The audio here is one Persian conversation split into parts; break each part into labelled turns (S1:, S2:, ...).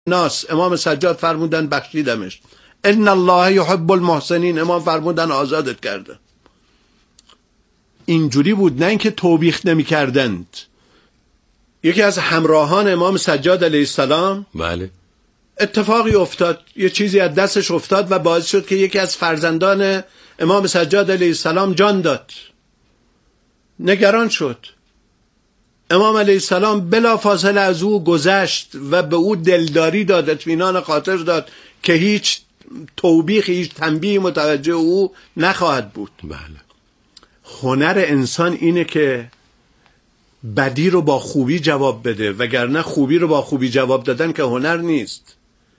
S1: ناس، امام سجاد فرمودن بخشیدمش. ان الله یحب المحسنین، امام فرمودن آزادت کرده. اینجوری بود، نه اینکه توبیخ نمی کردند. یکی از همراهان امام سجاد علیه السلام
S2: بله
S1: اتفاقی افتاد، یه چیزی از دستش افتاد و باعث شد که یکی از فرزندان امام سجاد علیه السلام جان داد. نگران شد. امام علیه السلام بلا فاصله از او گذشت و به او دلداری داد، اطمینان خاطر داد که هیچ توبیخ، هیچ تنبیه متوجه او نخواهد بود.
S2: بله.
S1: هنر انسان اینه که بدی رو با خوبی جواب بده، وگرنه خوبی رو با خوبی جواب دادن که هنر نیست.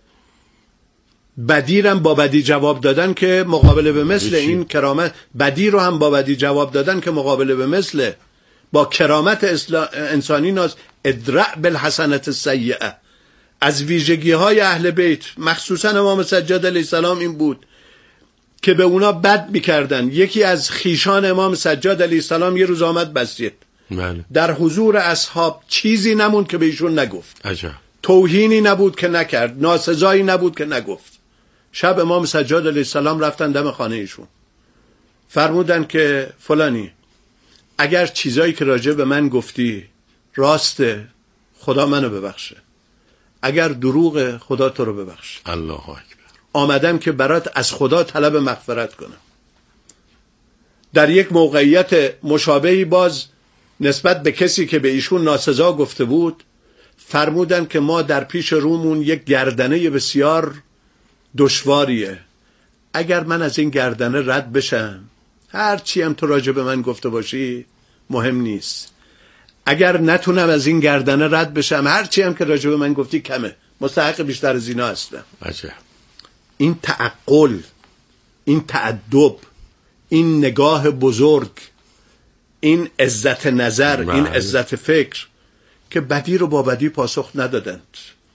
S1: بدی رو هم با بدی جواب دادن که مقابله به مثل این کرامت، بدی رو هم با بدی جواب دادن که مقابله به مثل با کرامت انسانی ناز. ادرع بالحسنة السیئه. از ویژگی های اهل بیت مخصوصا امام سجاد علیه السلام این بود که به اونا بد میکردن. یکی از خیشان امام سجاد علیه السلام یه روز آمد مسجد،
S2: بله.
S1: در حضور اصحاب چیزی نموند که به ایشون نگفت.
S2: عجب.
S1: توهینی نبود که نکرد، ناسزایی نبود که نگفت. شب امام سجاد علیه السلام رفتن دم خانه ایشون، فرمودن که فلانی اگر چیزایی که راجع به من گفتی راسته، خدا منو ببخشه، اگر دروغه خدا تو رو ببخشه.
S2: الله اکبر.
S1: آمدم که برات از خدا طلب مغفرت کنم. در یک موقعیت مشابهی باز نسبت به کسی که به ایشون ناسزا گفته بود فرمودن که ما در پیش رومون یک گردنه بسیار دشواریه، اگر من از این گردنه رد بشم هر چی هم تو راجع به من گفته باشی مهم نیست، اگر نتونم از این گردنه رد بشم هر چی هم که راجع به من گفتی کمه، مستحق بیشتر از اینا هستم.
S2: عجب.
S1: این تعقل، این تأدب، این نگاه بزرگ، این عزت نظر، این عزت فکر که بدی رو با بدی پاسخ ندادند.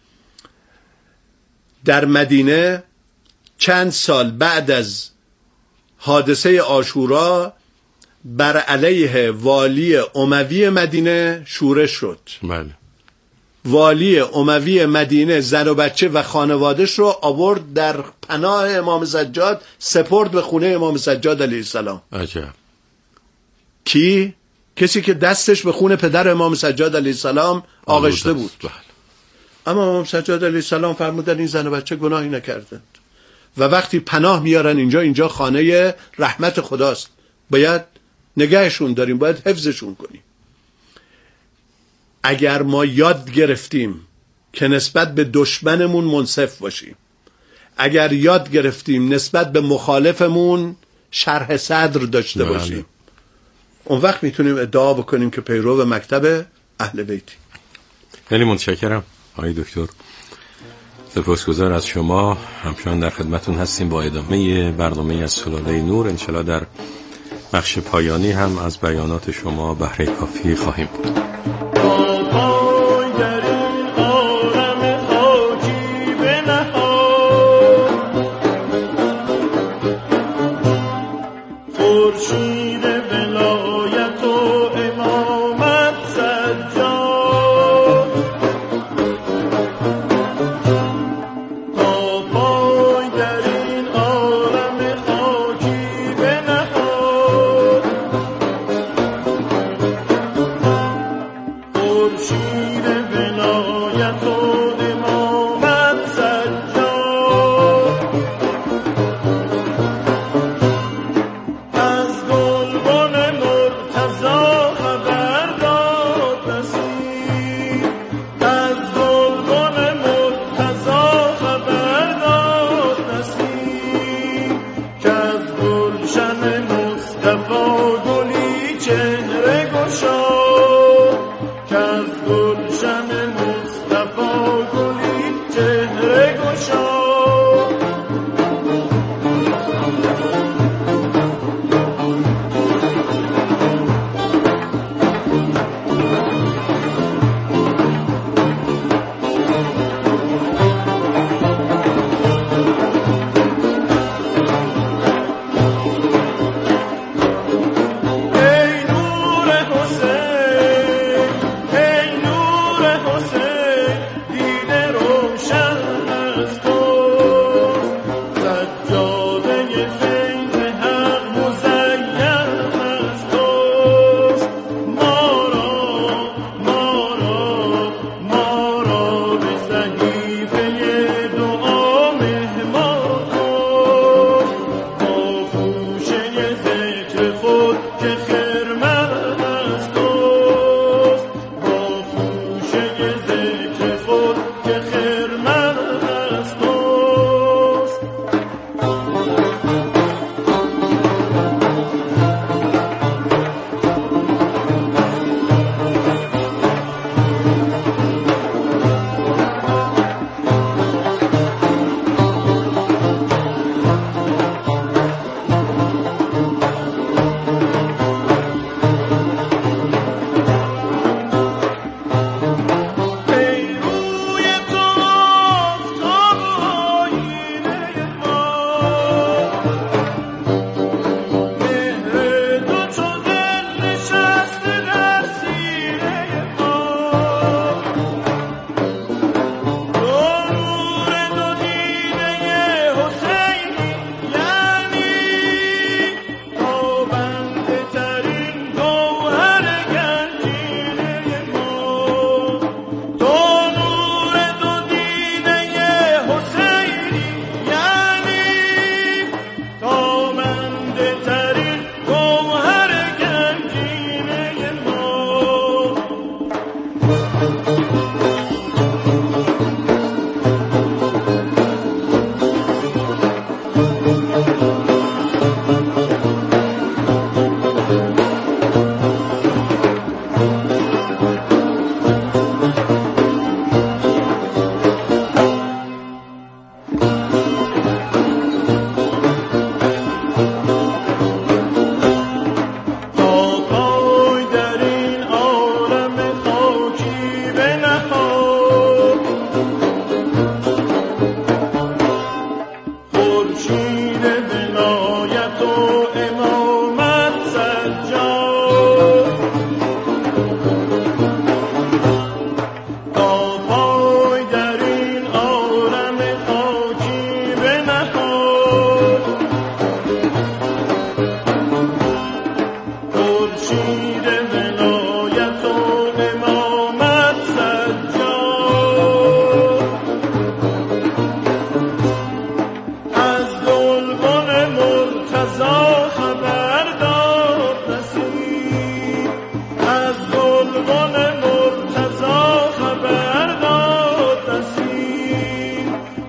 S1: در مدینه چند سال بعد از حادثه عاشورا بر علیه والی اموی مدینه شورش شد.
S2: بله.
S1: والی اموی مدینه زن و بچه و خانوادش رو آورد در پناه امام سجاد، سپرد به خونه امام سجاد علیه السلام.
S2: عجب.
S1: کی؟ کسی که دستش به خون پدر امام سجاد علیه السلام آغشته بود.
S2: بله.
S1: اما امام سجاد علیه السلام فرمودن این زن و بچه گناهی نکردند و وقتی پناه میارن اینجا خانه رحمت خداست، باید نگهشون داریم، باید حفظشون کنیم. اگر ما یاد گرفتیم که نسبت به دشمنمون منصف باشیم، اگر یاد گرفتیم نسبت به مخالفمون شرح صدر داشته باشیم، اون وقت میتونیم ادعا بکنیم که پیرو مکتب اهل بیتی.
S2: خیلی متشکرم آقای دکتر، سپاسگزار از شما. همچنان در خدمتون هستیم با ادامه برنامه از سلاله نور. انشالله در بخش پایانی هم از بیانات شما بهره کافی خواهیم بود.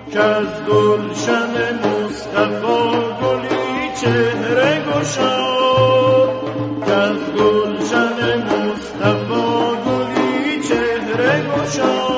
S3: که از گلشن مصطفی گلی چهره گشاد، که از گلشن مصطفی گلی چهره گشاد.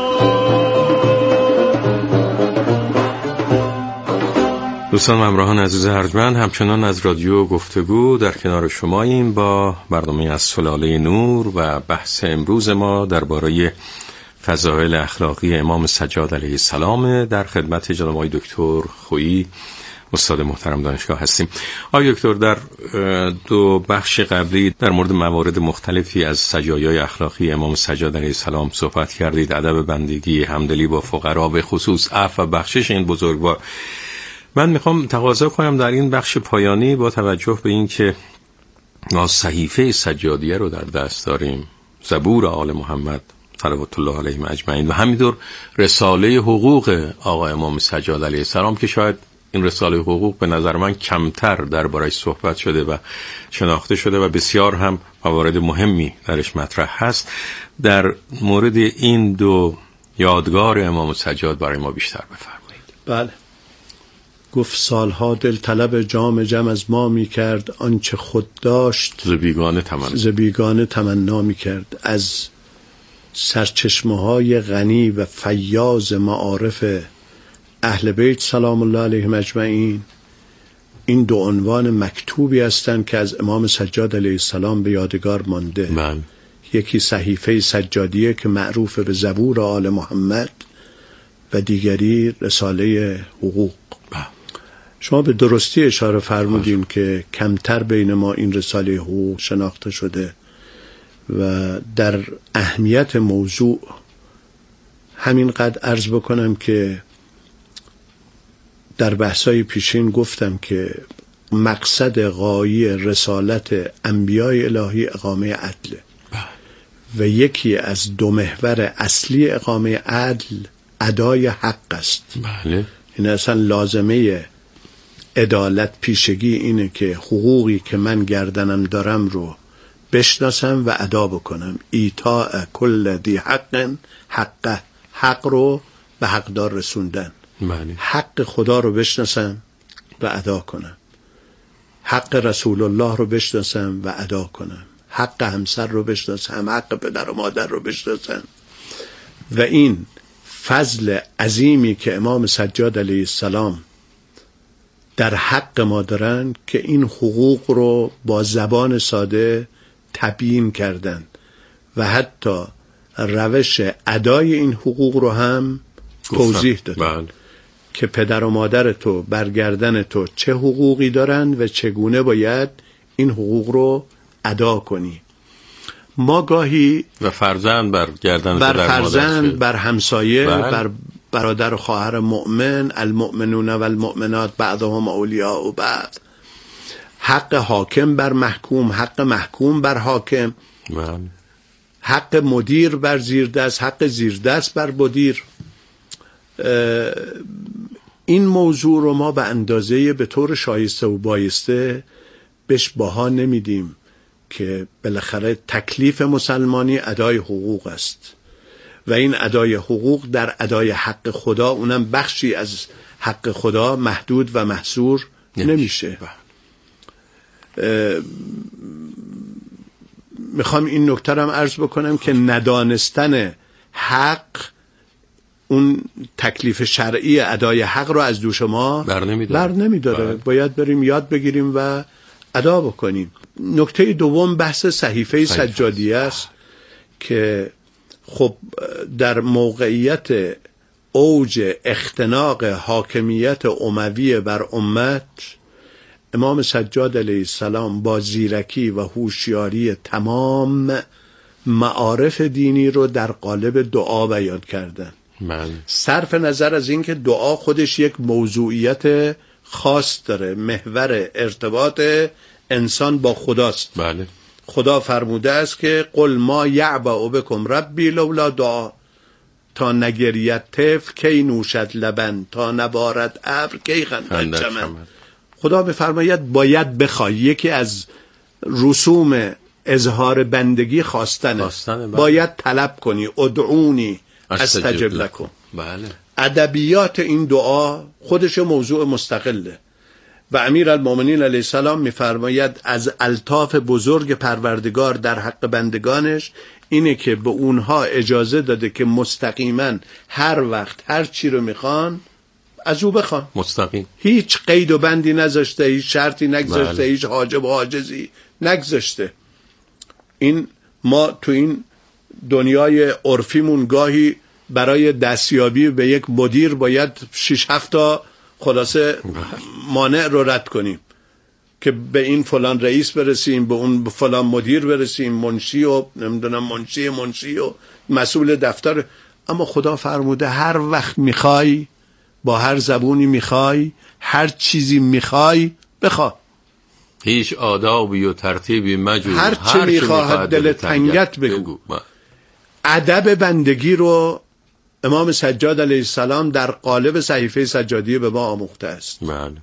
S2: دوستان و همراهان عزیز ارجمند، همچنان از رادیو گفتگو در کنار شماییم با برنامه از سلاله نور و بحث امروز ما درباره فضائل اخلاقی امام سجاد علیه السلام. در خدمت جناب آقای دکتر خویی استاد محترم دانشگاه هستیم. آقای دکتر، در دو بخش قبلی در مورد موارد مختلفی از سجایای اخلاقی امام سجاد علیه السلام صحبت کردید. ادب بندگی، همدلی با فقرا، به خصوص عفو و بخشش این بزرگوار. من میخوام تقاضا کنم در این بخش پایانی با توجه به این که ما صحیفه سجادیه رو در دست داریم، زبور آل محمد صلوات الله علیهم اجمعین، و همینطور رساله حقوق آقا امام سجاد علیه السلام که شاید این رساله حقوق به نظر من کمتر درباره‌اش صحبت شده و شناخته شده و بسیار هم موارد مهمی درش مطرح هست. در مورد این دو یادگار امام سجاد برای ما بیشتر بفرمایید.
S1: بله. گفت سالها دل طلب جام جم از ما می کرد، آنچه خود داشت ز بیگانه تمنا می کرد. از سرچشمه های غنی و فیاض معارف اهل بیت سلام الله علیهم اجمعین این دو عنوان مکتوبی هستند که از امام سجاد علیه السلام به یادگار مانده. یکی صحیفه سجادیه که معروف به زبور آل محمد و دیگری رساله حقوق. شما به درستی اشاره فرمودین که کمتر بین ما این رساله حقوق شناخته شده و در اهمیت موضوع همینقدر عرض بکنم که در بحثای پیشین گفتم که مقصد غایی رسالت انبیای الهی اقامه عدل و یکی از دو محور اصلی اقامه عدل ادای حق است.
S2: بله.
S1: این اصلا لازمه عدالت پیشگی اینه که حقوقی که من گردنم دارم رو بشناسم و ادا بکنم. ایتاء کل ذی حق حقه، حق رو به حقدار رسوندن.
S2: بله.
S1: حق خدا رو بشناسم و ادا کنم، حق رسول الله رو بشناسم و ادا کنم، حق همسر رو بشناسم، حق پدر و مادر رو بشناسم. و این فضل عظیمی که امام سجاد علیه السلام در حق ما دارن که این حقوق رو با زبان ساده تبیین کردن و حتی روش ادای این حقوق رو هم توضیح دادن که پدر و مادر تو برگردن تو چه حقوقی دارن و چگونه باید این حقوق رو ادا کنی. ما گاهی
S2: و فرزند برگردن
S1: بر فرزند، بر همسایه، بر برادر و خواهر مؤمن، المؤمنون و المؤمنات بعضهم اولیاء بعض، حق حاکم بر محکوم، حق محکوم بر حاکم، حق مدیر بر زیردست، حق زیردست بر مدیر. این موضوع رو ما به اندازه به طور شایسته و بایسته بهش بها نمیدیم که بالاخره تکلیف مسلمانی ادای حقوق است و این ادای حقوق در ادای حق خدا، اونم بخشی از حق خدا، محدود و محصور نمیشه. میخوام این نکته رو هم عرض بکنم که ندانستن حق اون تکلیف شرعی ادای حق رو از دوش ما بر نمیداره. باید بریم یاد بگیریم و ادا بکنیم. نکته دوم بحث صحیفه سجادیه است که خب در موقعیت اوج اختناق حاکمیت اموی بر امت، امام سجاد علیه السلام با زیرکی و هوشیاری تمام معارف دینی رو در قالب دعا بیان کردن. صرف نظر از این که دعا خودش یک موضوعیت خاص داره، محور ارتباط انسان با خداست.
S2: بله.
S1: خدا فرموده است که قل ما یعبأ بکم ربی لولا دعا، تا نگرید طفل کی نوشد لبن، تا نبارد ابر کی خندد چمن. خدا میفرماید باید بخوای. یکی از رسوم اظهار بندگی خواستنه. باید طلب کنی. ادعونی استجب لکم.
S2: بله.
S1: ادبیات این دعا خودش موضوع مستقله و امیرالمومنین علیه السلام می‌فرماید از الطاف بزرگ پروردگار در حق بندگانش اینه که به اونها اجازه داده که مستقیما هر وقت هر چی رو میخوان از او بخوان،
S2: مستقیم،
S1: هیچ قید و بندی نذاشته، هیچ شرطی نگذاشته، هیچ حاجب و حاجزی نگذاشته. این ما تو این دنیای عرفیمون گاهی برای دستیابی به یک مدیر باید 6-7 تا خلاصه مانع رو رد کنیم که به این فلان رئیس برسیم، به اون فلان مدیر برسیم، منشی و نمیدونم منشی و مسئول دفتر. اما خدا فرموده هر وقت میخوای، با هر زبونی میخوای، هر چیزی میخوای بخوا،
S2: هیچ آدابی و ترتیبی مجو،
S1: هر چی میخواهد دل تنگت بگو. ادب بندگی رو امام سجاد علیه السلام در قالب صحیفه سجادیه به ما آموخته است.
S2: بله.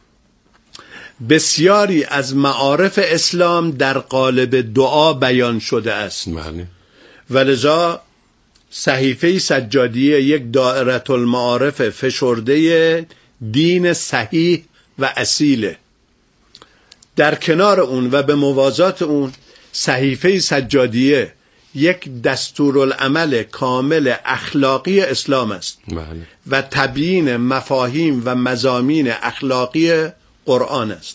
S1: بسیاری از معارف اسلام در قالب دعا بیان شده است.
S2: بله.
S1: ولذا صحیفه سجادیه یک دائره المعارف فشرده دین صحیح و اصیله. در کنار اون و به موازات اون صحیفه سجادیه یک دستورالعمل کامل اخلاقی اسلام است.
S2: بله.
S1: و تبیین مفاهیم و مضامین اخلاقی قرآن است.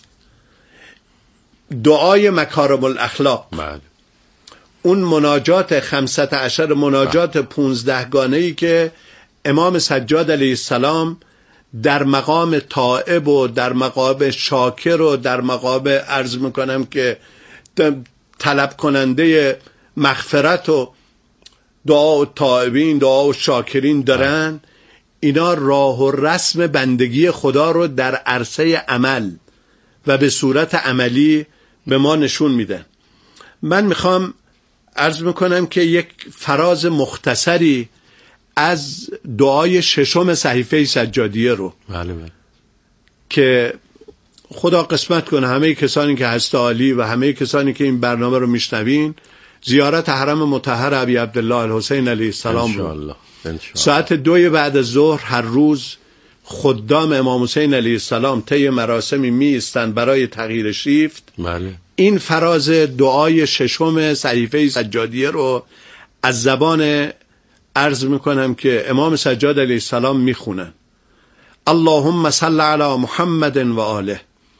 S1: دعای مکارم الاخلاق،
S2: بله.
S1: اون مناجات 15 مناجات 15 گانه‌ای که امام سجاد علیه السلام در مقام تائب و در مقام شاکر و در مقام عرض میکنم که طلب کننده مغفرت و دعا و تائبین، دعا و شاکرین دارن، اینا راه و رسم بندگی خدا رو در عرصه عمل و به صورت عملی به ما نشون میدن. من میخوام عرض میکنم که یک فراز مختصری از دعای 6 صحیفه سجادیه رو
S2: بله بله.
S1: که خدا قسمت کنه همه کسانی که هست عالی و همه کسانی که این برنامه رو میشنوین زیارت حرم مطهر ابی عبدالله الحسین علیه السلام رو ساعت 2 بعد از ظهر هر روز خدام امام حسین علیه السلام طی مراسمی می ایستند برای تغییر شیفت.
S2: بله.
S1: این فراز دعای 6 صحیفه سجادیه رو از زبان عرض میکنم که امام سجاد علیه السلام میخونن. اللهم صل علی محمد و آله.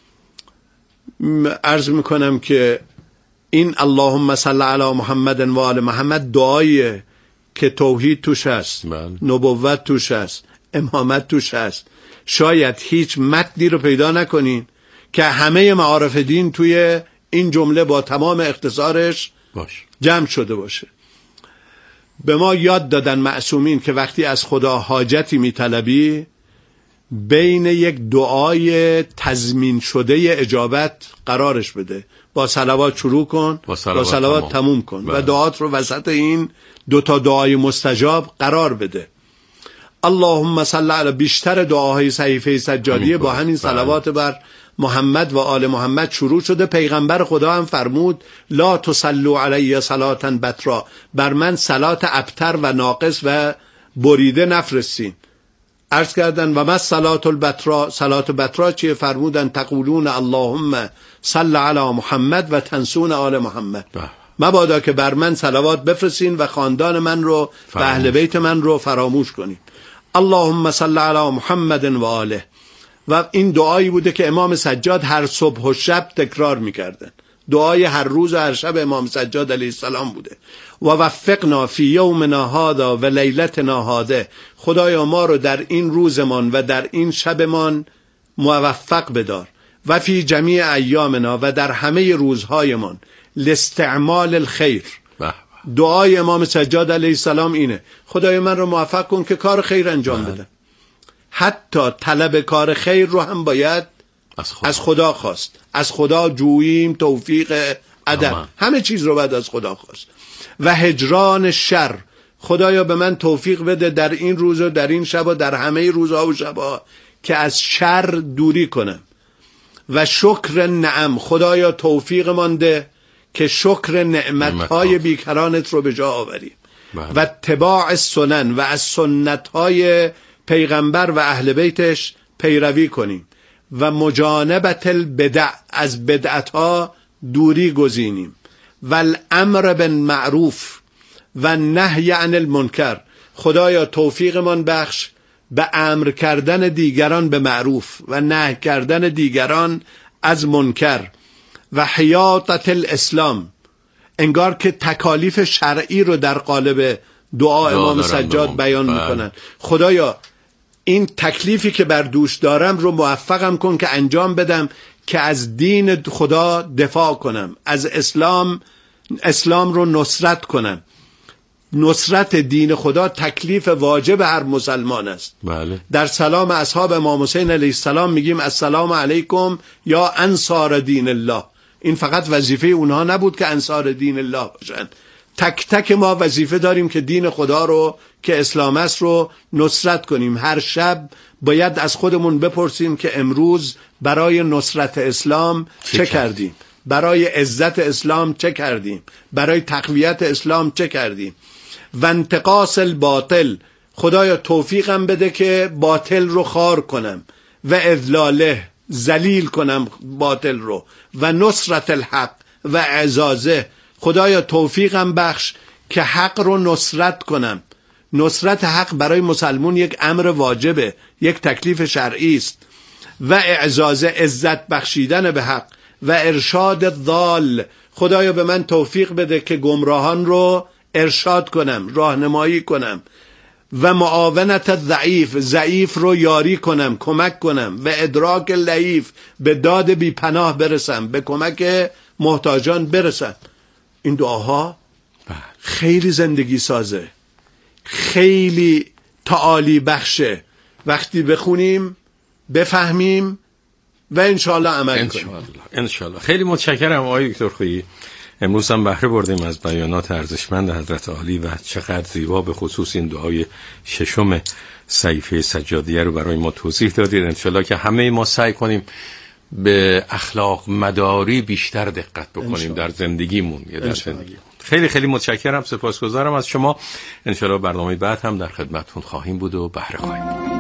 S1: عرض میکنم که این اللهم صل علی محمد و آل محمد دعایی که توحید توش هست، نبوت توش هست، امامت توش هست. شاید هیچ متنی رو پیدا نکنین که همه معارف دین توی این جمله با تمام اختصارش جمع شده باشه. به ما یاد دادن معصومین که وقتی از خدا حاجتی میطلبی بین یک دعای تضمین شده اجابت قرارش بده. با صلوات شروع کن، با صلوات تموم کن و دعات رو وسط این 2 دعای مستجاب قرار بده. اللهم صل علی. بیشتر دعاهای صحیفه سجادیه با همین صلوات بر محمد و آل محمد شروع شده. پیغمبر خدا هم فرمود لا تصلوا علی صلاة بترا، بر من صلات ابتر و ناقص و بریده نفرستین. عرض کردن و ما صلات البترا، صلات بترا چیه؟ فرمودن تقولون اللهم صل علی محمد و تنسون آل محمد. مبادا که بر من صلوات بفرستین و خاندان من رو و اهل بیت من رو فراموش کنین. اللهم صل علی محمد و آله. و این دعایی بوده که امام سجاد هر صبح و شب تکرار میکردن. دعای هر روز و هر شب امام سجاد علیه السلام بوده. و وفقنا فی یومنا هذا و لیلتنا هذه. خدایا ما رو در این روزمان و در این شبمان موفق بدار. و فی جمیع ایامنا و در همه روزهایمان لاستعمال الخیر. دعای امام سجاد علیه السلام اینه خدای من رو موفق کن که کار خیر انجام بدم. حتی طلب کار خیر رو هم باید از خدا خواست. از خدا جوییم توفیق ادب، همه چیز رو باید از خدا خواست. و هجران شر، خدایا به من توفیق بده در این روز و در این شب و در همه روزها و شبها که از شر دوری کنم. و شکر نعم، خدایا توفیق مانده که شکر نعمتهای بیکرانت رو به جا آوریم. و اتباع سنن، و از سنتهای پیغمبر و اهل بیتش پیروی کنیم و مجانبت البدع، از بدعتها دوری گزینیم، و الامر بالمعروف و نهی عن المنکر. خدایا توفیقمان بخش به امر کردن دیگران به معروف و نهی کردن دیگران از منکر، و حیاطت الاسلام، انگار که تکالیف شرعی رو در قالب دعا امام سجاد بیان میکنن. خدایا این تکلیفی که بر دوش دارم رو موفقم کن که انجام بدم، که از دین خدا دفاع کنم، از اسلام رو نصرت کنم. نصرت دین خدا تکلیف واجب هر مسلمان است.
S2: بله. در
S1: سلام اصحاب امام حسین علیه السلام میگیم السلام علیکم یا انصار دین الله. این فقط وظیفه اونها نبود که انصار دین الله باشن، تک تک ما وظیفه داریم که دین خدا رو که اسلام است رو نصرت کنیم. هر شب باید از خودمون بپرسیم که امروز برای نصرت اسلام چه کردیم، برای عزت اسلام چه کردیم، برای تقویت اسلام چه کردیم. و انتقاص الباطل، خدایا توفیقم بده که باطل رو خار کنم، و اذلاله، ذلیل کنم باطل رو، و نصرت الحق و اعزازه، خدایا توفیقم بخش که حق رو نصرت کنم. نصرت حق برای مسلمون یک امر واجبه، یک تکلیف شرعی است. و اعزازه، عزت بخشیدن به حق، و ارشاد الضال، خدایا به من توفیق بده که گمراهان رو ارشاد کنم، راهنمایی کنم. و معاونت ضعیف، ضعیف رو یاری کنم، کمک کنم. و ادراک لطیف، به داد بی پناه برسم، به کمک محتاجان برسم. این دعاها خیلی زندگی سازه، خیلی تعالی بخشه. وقتی بخونیم، بفهمیم و انشاءالله عمل کنیم.
S2: انشاءالله. خیلی متشکرم آقای دکتر خویی. امروز هم بهره بردیم از بیانات ارزشمند حضرت عالی و چقدر زیبا به خصوص این دعای ششم صحیفه سجادیه رو برای ما توضیح دادید. انشاءالله که همه ما سعی کنیم به اخلاق مداری بیشتر دقت بکنیم در زندگیمون. خیلی خیلی متشکرم، سپاسگزارم از شما. انشاءالله برنامه بعد هم در خدمتتون خواهیم بود و بهره خواهیم بود.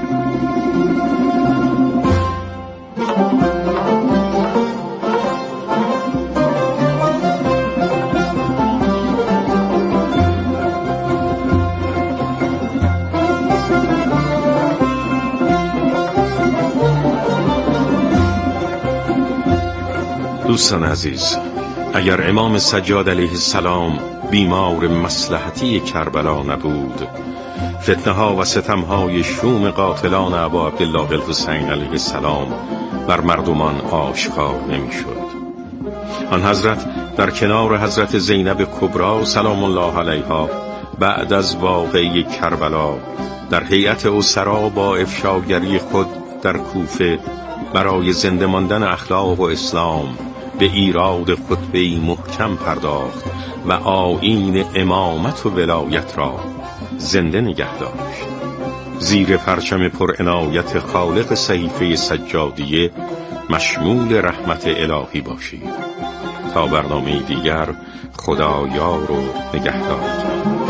S2: دوستان عزیز، اگر امام سجاد علیه السلام بیمار مصلحتی کربلا نبود، فتنه ها و ستم های شوم قاتلان ابا عبدالله الحسین علیه السلام بر مردمان آشکار نمی شد. آن حضرت در کنار حضرت زینب کبری سلام الله علیها بعد از واقعه کربلا در هیئت اسرا با افشاگری خود در کوفه برای زنده ماندن اخلاق و اسلام به ایراد خطبه‌ای محکم پرداخت و آیین امامت و ولایت را زنده نگه داشت. زیر پرچم پر عنایت خالق صحیفه سجادیه مشمول رحمت الهی باشید. تا برنامه دیگر، خدایار و نگهدار.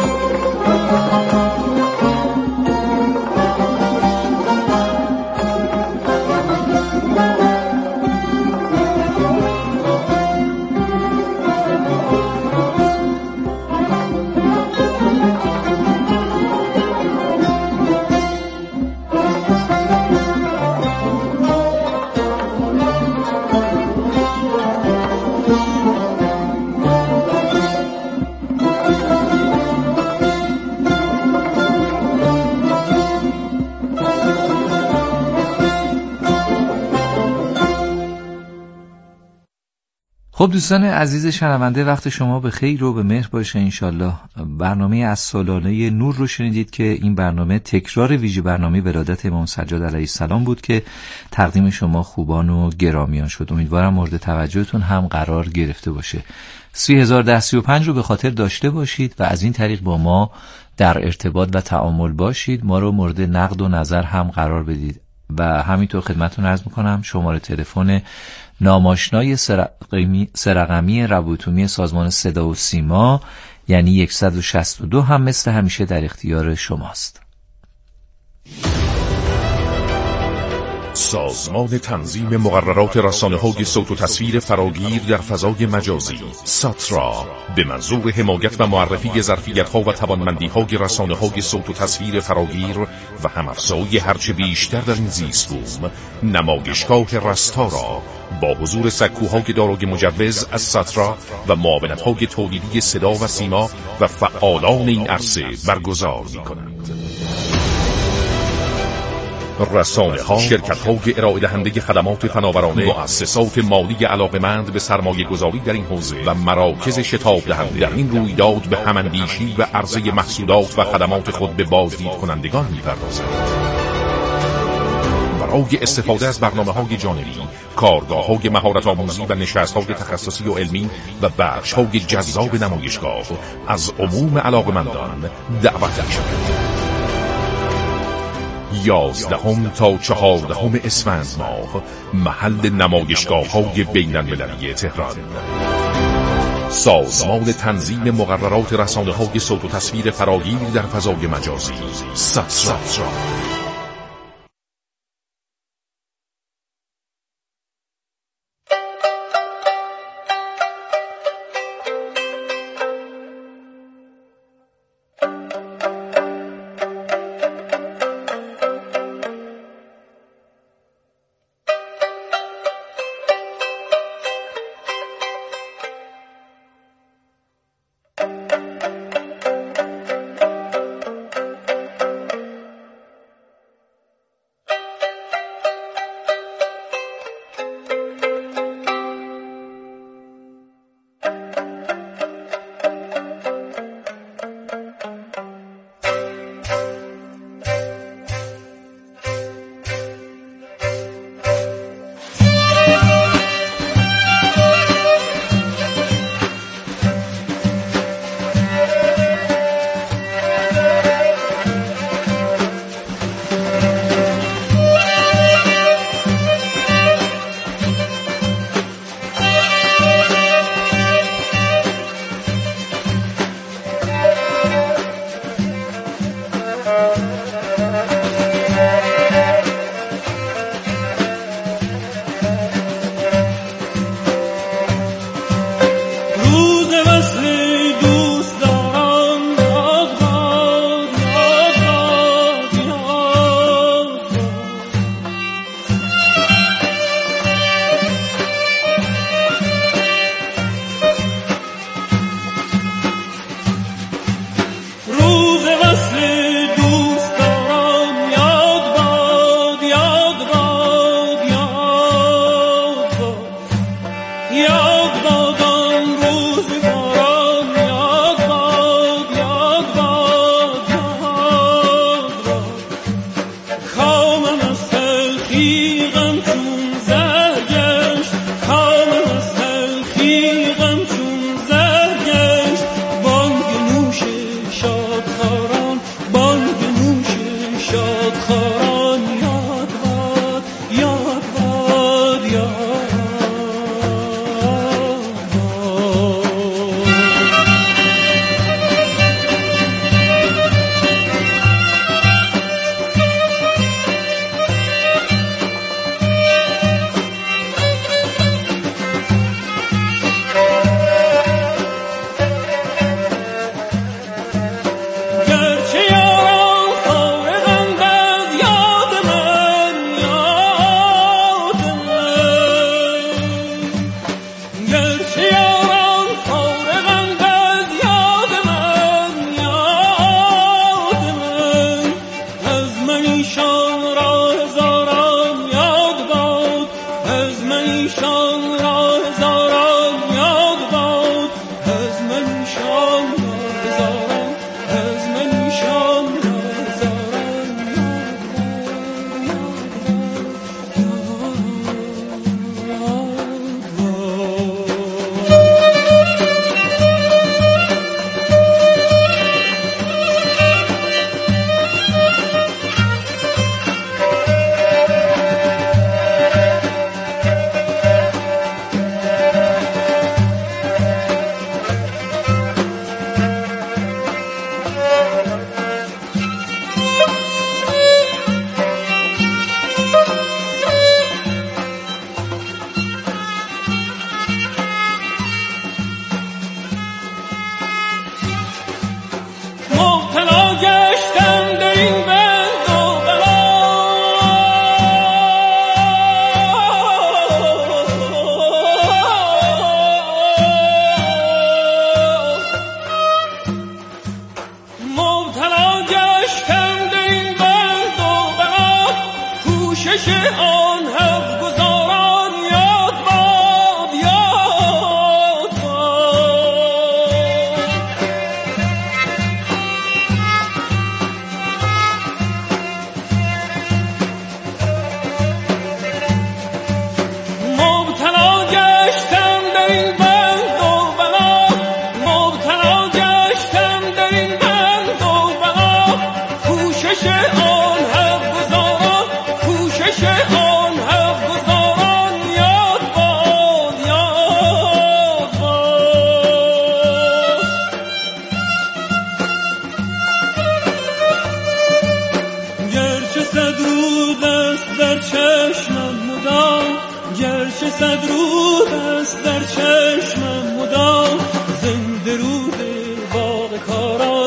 S4: خب دوستان عزیز شنونده، وقت شما به خیر و به مهر باشه انشالله. برنامه از سالانه نور رو شنیدید که این برنامه تکرار ویژه برنامه ولادت امام سجاد علیه السلام بود که تقدیم شما خوبان و گرامیان شد. امیدوارم مورد توجهتون هم قرار گرفته باشه. 30,1035 رو به خاطر داشته باشید و از این طریق با ما در ارتباط و تعامل باشید. ما رو مورد نقد و نظر هم قرار بدید و همینطور خدمتتون عرض میکنم شماره تلفن ناماشنای سرقمی رابطومی سازمان صدا و سیما یعنی 162 هم مثل همیشه در اختیار شماست.
S5: سازمان تنظیم مقررات رسانه‌های صوت و تصویر فراگیر در فضای مجازی ساترا به منظور حمایت و معرفی ظرفیت‌ها و توانمندی‌های رسانه‌های صوت و تصویر فراگیر و هم‌افزایی هرچه بیشتر در این زیست بوم، نمایشگاه رستا را با حضور سکوهای دارای مجوز از ساترا و معاونت‌های تولیدی صدا و سیما و فعالان این عرصه برگزار می‌کنند. رسانه‌ها، شرکت‌های ارائه دهنده خدمات فناورانه، مؤسسات مالی علاقه‌مند به سرمایه‌گذاری در این حوزه و مراکز شتاب دهنده در این رویداد به هم‌اندیشی و عرضه محصولات و خدمات خود به بازدید کنندگان می‌پردازند. برای استفاده از برنامه‌های جانبی، کارگاه‌های مهارت‌آموزی و نشست‌های تخصصی و علمی و بخش‌های جذاب نمایشگاه از عموم علاقه‌مندان دعوت می‌شود. 11 تا 14 اسفند ماه، محل نمایشگاه‌های بین‌المللی تهران. سازمان تنظیم مقررات رسانه‌های صوت و تصویر فراگیر در فضای مجازی ساترا.
S3: کوشش آن حق گزاران یاد باد یاد باد. مبتلا گشتم در این بند و بلا، مبتلا گشتم در این بند و بلا، کوشش آن حق گزاران، کوشش آن حق گزاران یاد باد یاد باد. گرچه صد رود است در چشمم مدام، گرچه صد رود است در چشمم مدام، زنده رود باغ کاران